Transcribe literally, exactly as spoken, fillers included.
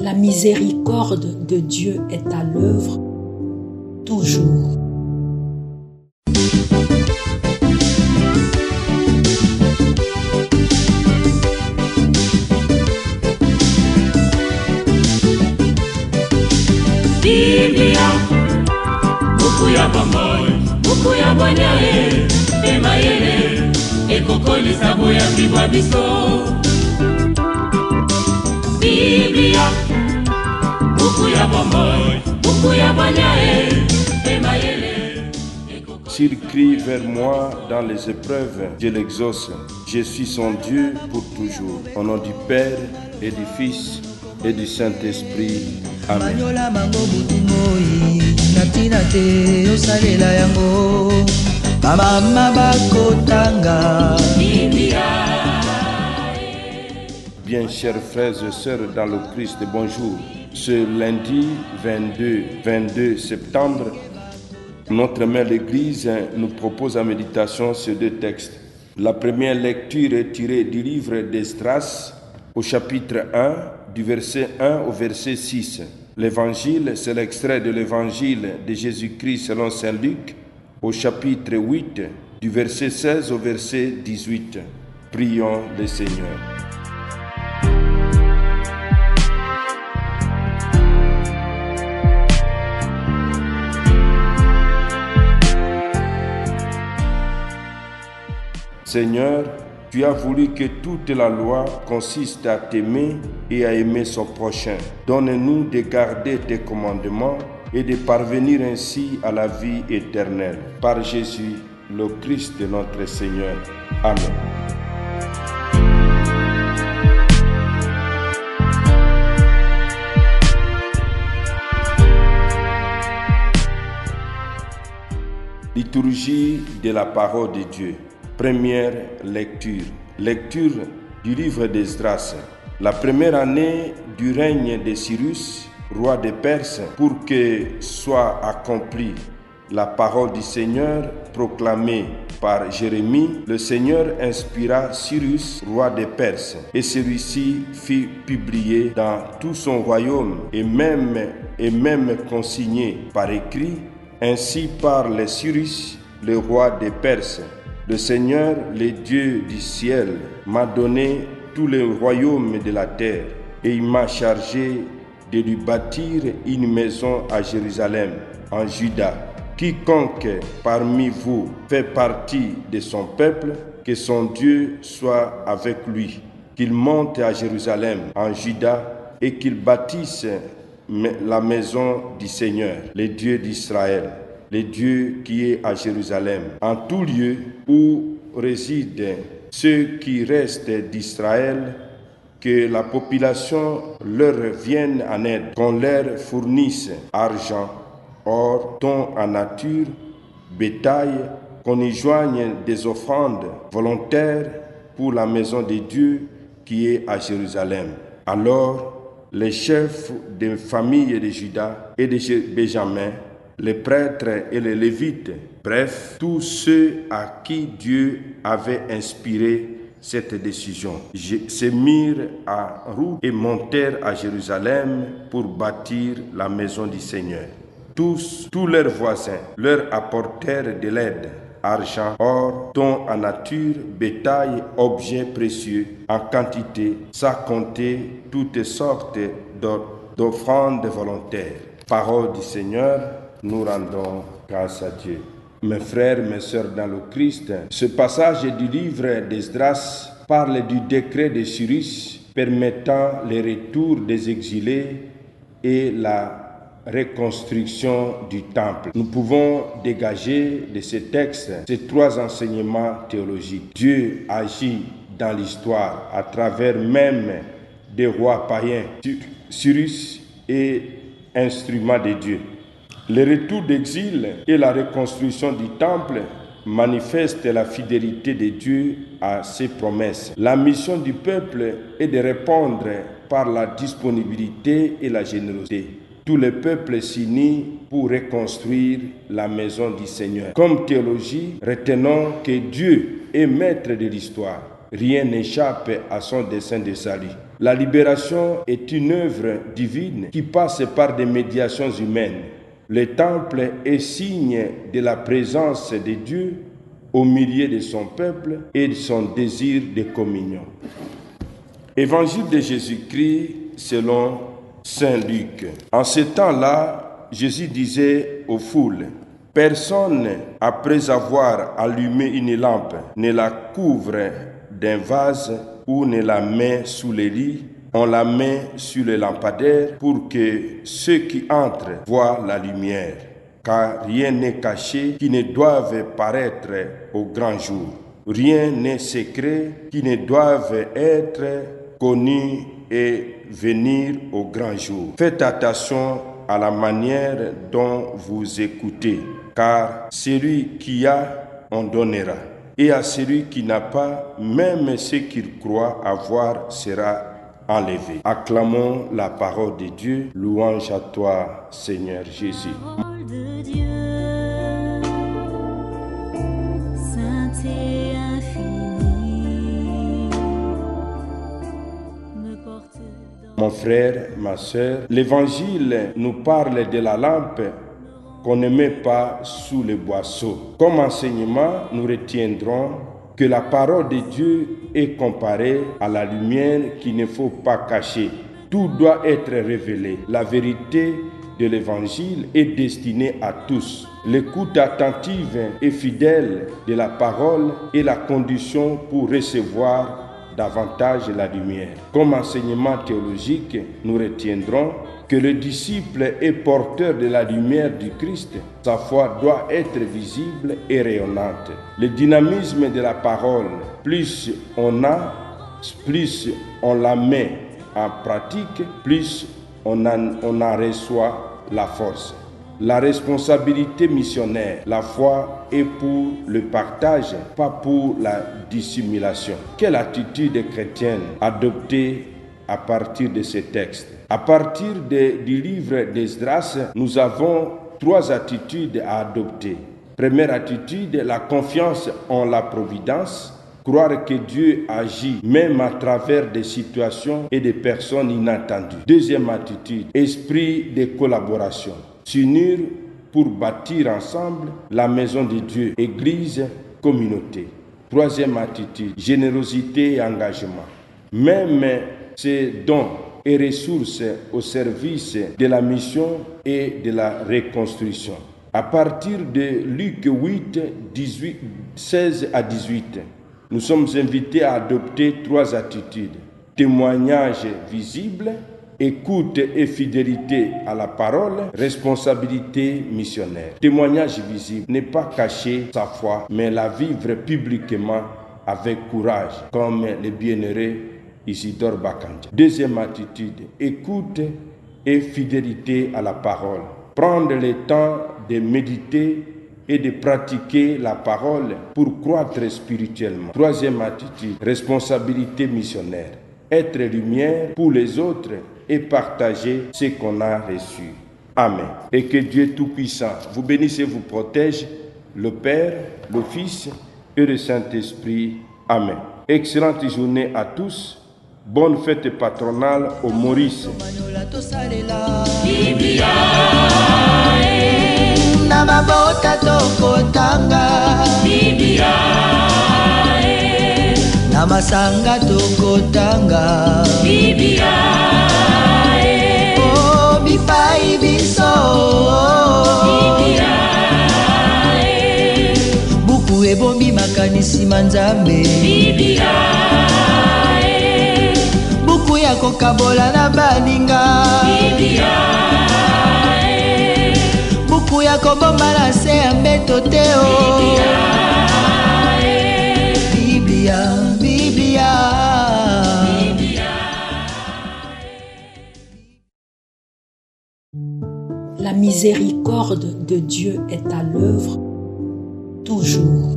La miséricorde de Dieu est à l'œuvre toujours. Biblia, buku ya bomoi, buku ya bonyae, emayele, ekokoli sabo ya bibwa biso. Biblia, buku ya bomoi, buku ya bonyae, emayele. S'il crie vers moi dans les épreuves, je l'exauce. Je suis son Dieu pour toujours. Au nom du Père et du Fils et du Saint-Esprit. Amen. Bien, chers frères et sœurs dans le Christ, bonjour. Ce lundi vingt-deux septembre, notre mère l'Église nous propose en méditation ces deux textes. La première lecture est tirée du livre d'Esdras au chapitre un, du verset un au verset six. L'évangile, c'est l'extrait de l'évangile de Jésus-Christ selon saint Luc, au chapitre huit, du verset seize au verset dix-huit. Prions le Seigneur. Seigneur, tu as voulu que toute la loi consiste à t'aimer et à aimer son prochain. Donne-nous de garder tes commandements et de parvenir ainsi à la vie éternelle. Par Jésus, le Christ de notre Seigneur. Amen. Liturgie de la parole de Dieu. Première lecture. Lecture du livre d'Esdras. La première année du règne de Cyrus, roi de Perse, pour que soit accomplie la parole du Seigneur proclamée par Jérémie, le Seigneur inspira Cyrus, roi de Perse, et celui-ci fit publier dans tout son royaume et même, et même consigné par écrit, ainsi parle Cyrus, le roi de Perse. Le Seigneur, le Dieu du ciel, m'a donné tous les royaumes de la terre et il m'a chargé de lui bâtir une maison à Jérusalem, en Juda. Quiconque parmi vous fait partie de son peuple, que son Dieu soit avec lui, qu'il monte à Jérusalem, en Juda, et qu'il bâtisse la maison du Seigneur, le Dieu d'Israël. Le Dieu qui est à Jérusalem, en tout lieu où résident ceux qui restent d'Israël, que la population leur vienne en aide, qu'on leur fournisse argent, or, dons en nature, bétail, qu'on y joigne des offrandes volontaires pour la maison de Dieu qui est à Jérusalem. Alors, les chefs des familles de Juda et de Benjamin, les prêtres et les lévites, bref, tous ceux à qui Dieu avait inspiré cette décision, se mirent à route et montèrent à Jérusalem pour bâtir la maison du Seigneur. Tous, tous leurs voisins leur apportèrent de l'aide, argent, or, dons en nature, bétail, objets précieux, en quantité, sans compter toutes sortes d'offrandes volontaires. Parole du Seigneur. Nous rendons grâce à Dieu. Mes frères, mes sœurs dans le Christ, ce passage du livre d'Esdras parle du décret de Cyrus permettant le retour des exilés et la reconstruction du temple. Nous pouvons dégager de ce texte ces trois enseignements théologiques. Dieu agit dans l'histoire à travers même des rois païens. Cyrus est instrument de Dieu. Le retour d'exil et la reconstruction du temple manifestent la fidélité de Dieu à ses promesses. La mission du peuple est de répondre par la disponibilité et la générosité. Tout le peuple s'unit pour reconstruire la maison du Seigneur. Comme théologie, retenons que Dieu est maître de l'histoire. Rien n'échappe à son dessein de salut. La libération est une œuvre divine qui passe par des médiations humaines. Le temple est signe de la présence de Dieu au milieu de son peuple et de son désir de communion. Évangile de Jésus-Christ selon saint Luc. En ce temps-là, Jésus disait aux foules: personne, après avoir allumé une lampe, ne la couvre d'un vase ou ne la met sous le lit. On la met sur le lampadaire pour que ceux qui entrent voient la lumière. Car rien n'est caché qui ne doive paraître au grand jour. Rien n'est secret qui ne doive être connu et venir au grand jour. Faites attention à la manière dont vous écoutez, car celui qui a, on donnera. Et à celui qui n'a pas, même ce qu'il croit avoir sera enlevé. Acclamons la parole de Dieu. Louange à toi, Seigneur Jésus. Parole de Dieu, sainte et infinie, me porte dans... Mon frère, ma sœur, l'Évangile nous parle de la lampe qu'on ne met pas sous le boisseau. Comme enseignement, nous retiendrons que la parole de Dieu est comparée à la lumière qu'il ne faut pas cacher. Tout doit être révélé. La vérité de l'Évangile est destinée à tous. L'écoute attentive et fidèle de la parole est la condition pour recevoir davantage la lumière. Comme enseignement théologique, nous retiendrons que le disciple est porteur de la lumière du Christ. Sa foi doit être visible et rayonnante. Le dynamisme de la parole, plus on a, plus on la met en pratique, plus on en, on en reçoit la force. La responsabilité missionnaire, la foi est pour le partage, pas pour la dissimulation. Quelle attitude chrétienne adopter à partir de ce texte? À partir de, du livre d'Esdras, nous avons trois attitudes à adopter. Première attitude, la confiance en la providence. Croire que Dieu agit même à travers des situations et des personnes inattendues. Deuxième attitude, esprit de collaboration. S'unir pour bâtir ensemble la maison de Dieu, église, communauté. Troisième attitude, générosité et engagement. Même ces dons et ressources au service de la mission et de la reconstruction. À partir de Luc huit, dix-huit, seize à dix-huit, nous sommes invités à adopter trois attitudes. Témoignage visible, écoute et fidélité à la parole, responsabilité missionnaire. Témoignage visible, ne pas cacher sa foi, mais la vivre publiquement avec courage, comme les bienheureux Isidore Bakandja. Deuxième attitude, écoute et fidélité à la parole. Prendre le temps de méditer et de pratiquer la parole pour croître spirituellement. Troisième attitude, responsabilité missionnaire. Être lumière pour les autres et partager ce qu'on a reçu. Amen. Et que Dieu Tout-Puissant vous bénisse et vous protège, le Père, le Fils et le Saint-Esprit. Amen. Excellente journée à tous. Bonne fête patronale au Maurice. Biblia, na mabota tokotanga Biblia, na masanga tokotanga Biblia, oh bipai biso Biblia, buku ebombi makanisi manzambe Biblia, buku ya kokabola na baninga Biblia, buku ya kobomba na se ya mbeto te o Biblia, Biblia. La miséricorde de Dieu est à l'œuvre toujours.